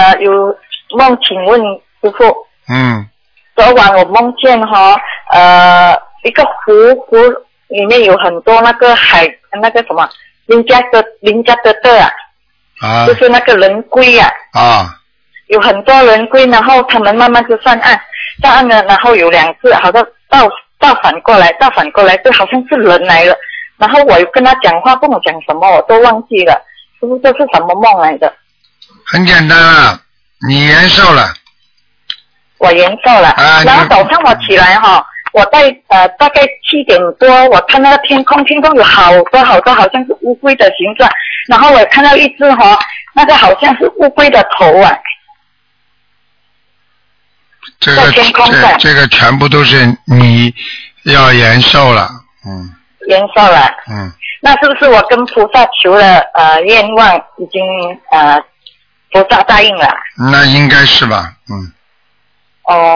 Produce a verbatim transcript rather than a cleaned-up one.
呃有梦，请问师傅。 嗯。 昨晚我梦见哈、哦，呃，一个湖湖里面有很多那个海那个什么林家的林家的的啊， 啊。 就是那个人龟啊。 啊。 有很多人龟，然后他们慢慢就上岸，上岸了，然后有两只好像倒倒反过来，倒反过来，这好像是人来了。然后我有跟他讲话，不懂讲什么，我都忘记了，是不是这是什么梦来的？ 很简单啊，你延寿了。 我延寿了。 啊。 然后早上我起来哈、哦，我在呃大概七点多，我看那个天空，天空有好多好多好像是乌龟的形状，然后我看到一只哈、哦，那个好像是乌龟的头啊。 这个这这个全部都是你要延寿了，嗯。 延寿了。 嗯。 那是不是我跟菩萨求了呃愿望已经呃菩萨答应了？ 那应该是吧，嗯。 哦。